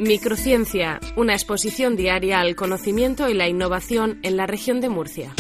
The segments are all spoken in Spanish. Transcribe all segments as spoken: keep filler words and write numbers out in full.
Microciencia, una exposición diaria al conocimiento y la innovación en la región de Murcia.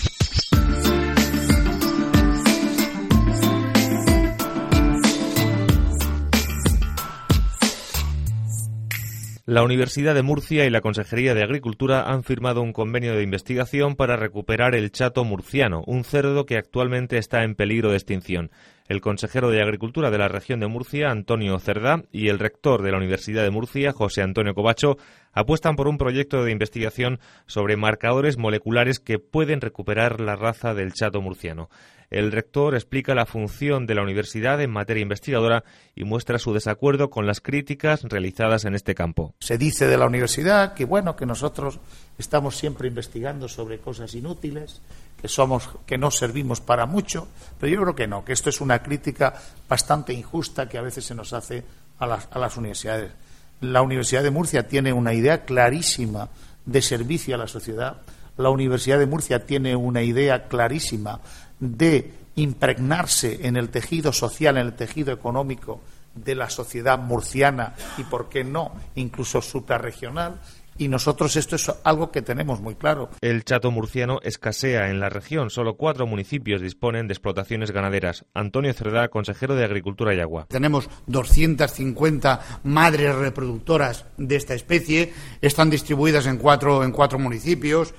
La Universidad de Murcia y la Consejería de Agricultura han firmado un convenio de investigación para recuperar el chato murciano, un cerdo que actualmente está en peligro de extinción. El consejero de Agricultura de la región de Murcia, Antonio Cerdá, y el rector de la Universidad de Murcia, José Antonio Covacho, apuestan por un proyecto de investigación sobre marcadores moleculares que pueden recuperar la raza del chato murciano. El rector explica la función de la universidad en materia investigadora y muestra su desacuerdo con las críticas realizadas en este campo. Se dice de la universidad que bueno, que nosotros estamos siempre investigando sobre cosas inútiles, que somos, que no servimos para mucho, pero yo creo que no, que esto es una crítica bastante injusta que a veces se nos hace a las, a las universidades. La Universidad de Murcia tiene una idea clarísima de servicio a la sociedad. La Universidad de Murcia tiene una idea clarísima de impregnarse en el tejido social, en el tejido económico de la sociedad murciana y, por qué no, incluso suprarregional. Y nosotros esto es algo que tenemos muy claro. El chato murciano escasea en la región. Solo cuatro municipios disponen de explotaciones ganaderas. Antonio Cerdá, consejero de Agricultura y Agua. Tenemos doscientas cincuenta madres reproductoras de esta especie. Están distribuidas en cuatro, en cuatro municipios,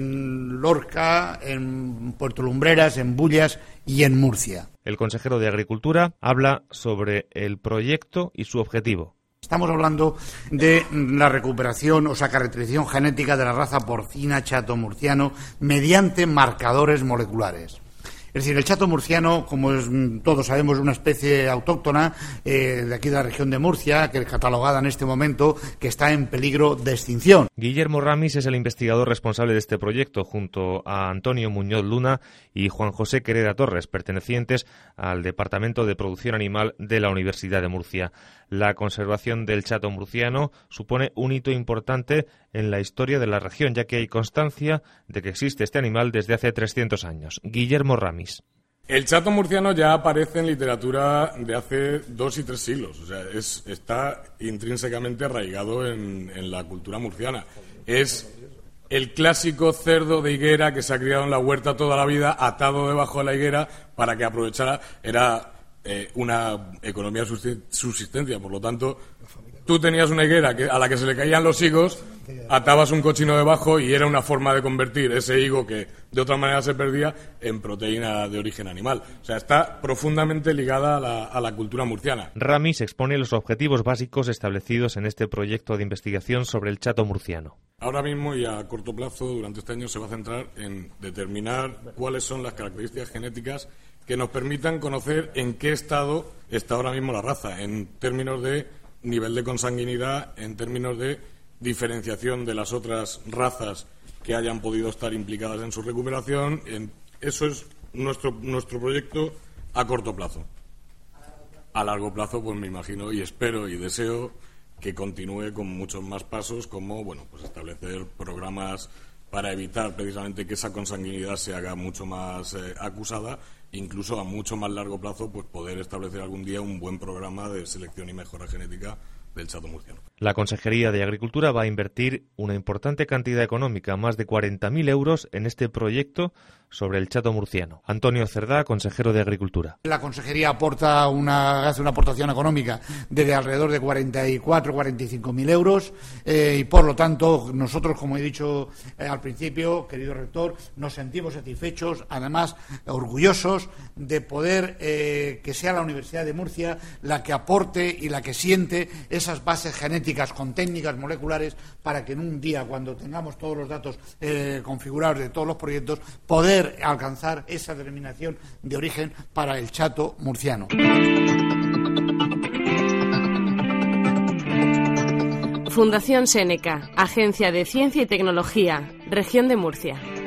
en Lorca, en Puerto Lumbreras, en Bullas y en Murcia. El consejero de Agricultura habla sobre el proyecto y su objetivo. Estamos hablando de la recuperación, o sea, caracterización genética de la raza porcina chato murciano mediante marcadores moleculares. Es decir, el chato murciano, como es, todos sabemos, es una especie autóctona eh, de aquí de la región de Murcia, que es catalogada en este momento, que está en peligro de extinción. Guillermo Ramis es el investigador responsable de este proyecto, junto a Antonio Muñoz Luna y Juan José Quereda Torres, pertenecientes al Departamento de Producción Animal de la Universidad de Murcia. La conservación del chato murciano supone un hito importante en la historia de la región, ya que hay constancia de que existe este animal desde hace trescientos años. Guillermo Ramis. El chato murciano ya aparece en literatura de hace dos y tres siglos. O sea, es, está intrínsecamente arraigado en, en la cultura murciana. Es el clásico cerdo de higuera que se ha criado en la huerta toda la vida, atado debajo de la higuera para que aprovechara. Era eh, una economía de subsistencia, por lo tanto, tú tenías una higuera que, a la que se le caían los higos, atabas un cochino debajo y era una forma de convertir ese higo que de otra manera se perdía en proteína de origen animal. O sea, está profundamente ligada a la, a la cultura murciana. Ramis expone los objetivos básicos establecidos en este proyecto de investigación sobre el chato murciano. Ahora mismo y a corto plazo, durante este año, se va a centrar en determinar cuáles son las características genéticas que nos permitan conocer en qué estado está ahora mismo la raza, en términos de nivel de consanguinidad, en términos de diferenciación de las otras razas que hayan podido estar implicadas en su recuperación. En, eso es nuestro, nuestro proyecto a corto plazo. A largo plazo, pues me imagino y espero y deseo que continúe con muchos más pasos, como bueno, pues establecer programas para evitar precisamente que esa consanguinidad se haga mucho más eh, acusada, incluso a mucho más largo plazo, pues poder establecer algún día un buen programa de selección y mejora genética del chato murciano. La Consejería de Agricultura va a invertir una importante cantidad económica, más de cuarenta mil euros, en este proyecto sobre el chato murciano. Antonio Cerdá, consejero de Agricultura. La Consejería aporta una, hace una aportación económica de alrededor de cuarenta y cuatro, cuarenta y cinco mil euros eh, y, por lo tanto, nosotros, como he dicho eh, al principio, querido rector, nos sentimos satisfechos, además orgullosos de poder eh, que sea la Universidad de Murcia la que aporte y la que siente esas bases genéticas con técnicas moleculares para que en un día, cuando tengamos todos los datos eh, configurados de todos los proyectos, poder alcanzar esa determinación de origen para el chato murciano. Fundación Seneca, Agencia de Ciencia y Tecnología, Región de Murcia.